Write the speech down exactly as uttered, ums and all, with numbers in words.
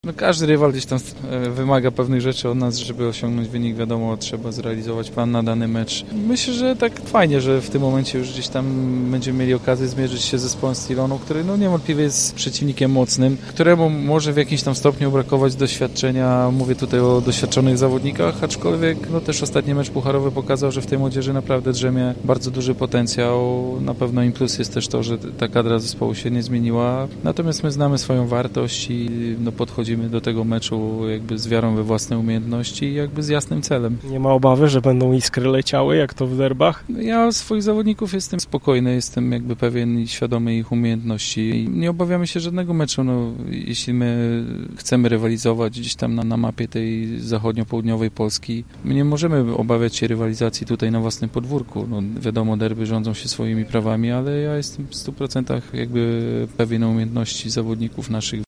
No, każdy rywal gdzieś tam wymaga pewnych rzeczy od nas, żeby osiągnąć wynik. Wiadomo, trzeba zrealizować plan na dany mecz. Myślę, że tak fajnie, że w tym momencie już gdzieś tam będziemy mieli okazję zmierzyć się z zespołem Stilonu, który no niewątpliwie jest przeciwnikiem mocnym, któremu może w jakimś tam stopniu brakować doświadczenia. Mówię tutaj o doświadczonych zawodnikach, aczkolwiek no też ostatni mecz pucharowy pokazał, że w tej młodzieży naprawdę drzemie bardzo duży potencjał. Na pewno im plus jest też to, że ta kadra zespołu się nie zmieniła. Natomiast my znamy swoją wartość i no podchodzimy do tego meczu jakby z wiarą we własne umiejętności i jakby z jasnym celem. Nie ma obawy, że będą iskry leciały, jak to w derbach? Ja swoich zawodników jestem spokojny, jestem jakby pewien i świadomy ich umiejętności. I nie obawiamy się żadnego meczu. No, jeśli my chcemy rywalizować gdzieś tam na, na mapie tej zachodnio-południowej Polski, my nie możemy obawiać się rywalizacji tutaj na własnym podwórku. No, wiadomo, derby rządzą się swoimi prawami, ale ja jestem w stu procentach jakby pewien umiejętności zawodników naszych.